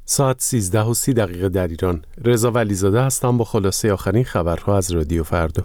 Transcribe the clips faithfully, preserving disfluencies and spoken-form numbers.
ساعت سیزده و سی دقیقه در ایران. رضا ولیزاده هستم با خلاصه آخرین خبرها از رادیو فردا.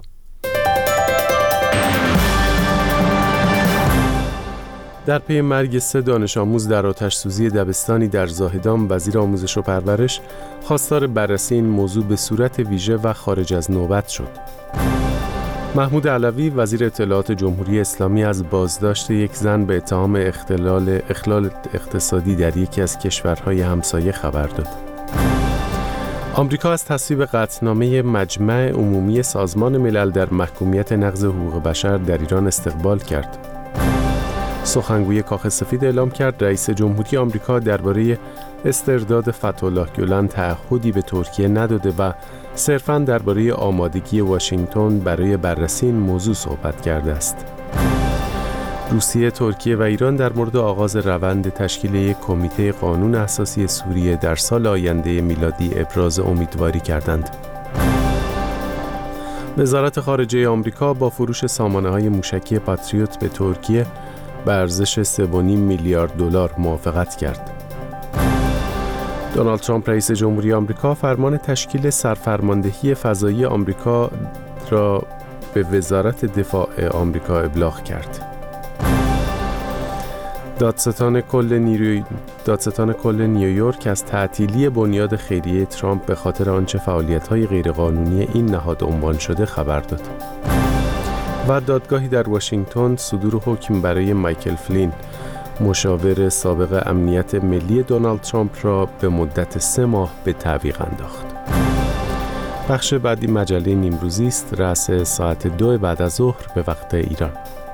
در پی مرگ سه دانش آموز در آتش‌سوزی دبستانی در زاهدان، وزیر آموزش و پرورش خواستار بررسی این موضوع به صورت ویژه و خارج از نوبت شد. محمود علوی وزیر اطلاعات جمهوری اسلامی از بازداشت یک زن به اتهام اختلال اخلال اقتصادی در یکی از کشورهای همسایه خبر داد. آمریکا از تصویب قطعنامه مجمع عمومی سازمان ملل در محکومیت نقض حقوق بشر در ایران استقبال کرد. سخنگوی کاخ سفید اعلام کرد رئیس جمهوری آمریکا درباره استرداد فتح‌الله گلن تعهدی به ترکیه نداده و صرفاً درباره آمادگی واشنگتن برای بررسی این موضوع صحبت کرده است. روسیه، ترکیه و ایران در مورد آغاز روند تشکیل یک کمیته قانون اساسی سوریه در سال آینده میلادی ابراز امیدواری کردند. وزارت خارجه آمریکا با فروش سامانه‌های موشکی پاتریوت به ترکیه به ارزش سه و نیم میلیارد دلار موافقت کرد. دونالد ترامپ رئیس جمهوری آمریکا فرمان تشکیل سرفرماندهی فضایی آمریکا را به وزارت دفاع آمریکا ابلاغ کرد. دادستان کل نیروی دادستان کل نیویورک از تعطیلی بنیاد خیریه ترامپ به خاطر آنچه فعالیت‌های غیرقانونی این نهاد عنوان شده خبر داد. و دادگاهی در واشنگتن صدور حکم برای مایکل فلین، مشاور سابق امنیت ملی دونالد ترامپ را به مدت سه ماه به تعویق انداخت. بخش بعدی مجله نیمروزی است، رأس ساعت دو بعد از ظهر به وقت ایران.